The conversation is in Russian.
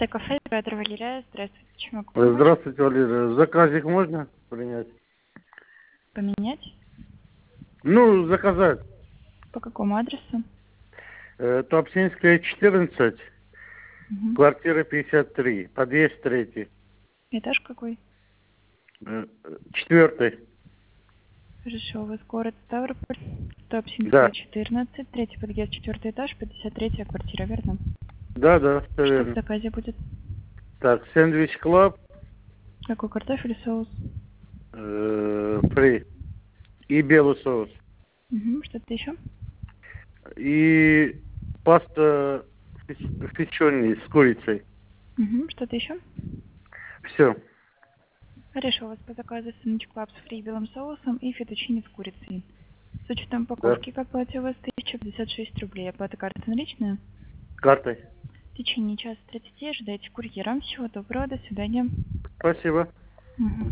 Кафе, Петр Валерия. Здравствуйте. Чем могу помочь? Здравствуйте, Валерия. Заказик можно принять? Поменять? Ну, заказать. По какому адресу? Туапсинская, 14, Угу. квартира 53, подъезд 3. Этаж какой? 4. Хорошо, у вас город Ставрополь, Да. Туапсинская, 14, третий подъезд, 4 этаж, 53 квартира, верно? Да, все Что в верно. заказе будет? Так, сэндвич клаб, Какой картофель и соус? фри. И белый соус. Угу. Что-то еще? И паста печеный с курицей. Угу. Что-то еще? Все. Хорошо, у вас по заказу сэндвич клаб с фри и белым соусом и фетучини с курицей. С учетом Да. упаковки, как платье у вас 1056 рублей. Оплата карты наличная? Картой. В течение часа 30 ожидайте курьера. Всего доброго, до свидания. Спасибо. Мгм.